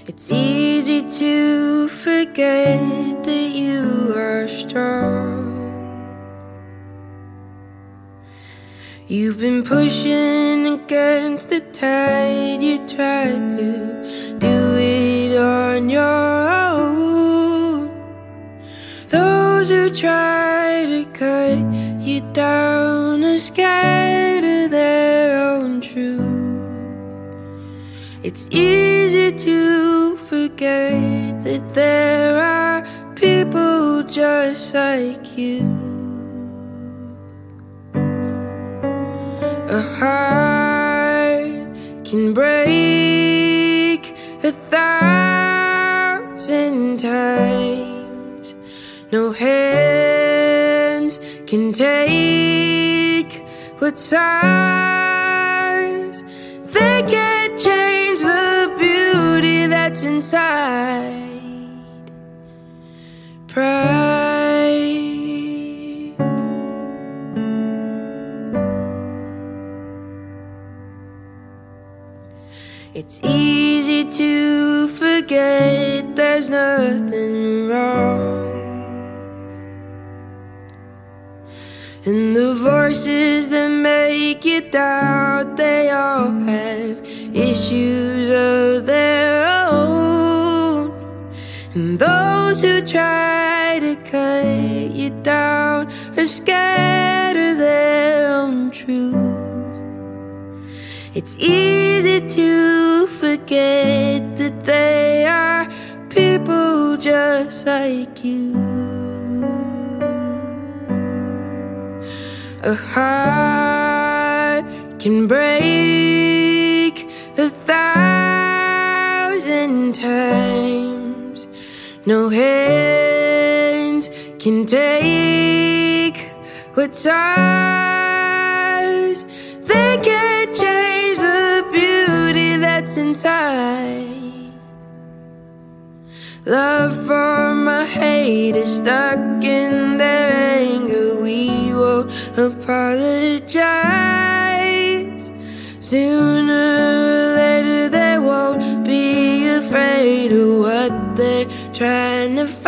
It's easy to forget that you are strong. You've been pushing against the tide. You tried to do it on your own. Those who try to cut you down are scared of their own truth. It's easy to forget that there are people just like you. A heart can break 1,000 times. No hands can take what's ours. They can't change the beauty that's inside. Pride. It's easy to forget there's nothing wrong. And the voices that make you doubt, they all have issues of their own. And those who try to cut you down are scared of their own truth. It's easy to forget that they are people just like you. A heart can break 1,000 times. No hands can take what's ours. They can't change the beauty that's inside. Love for my hate is stuck in their anger. We won't apologize. Sooner or later they won't be afraid of what they're trying to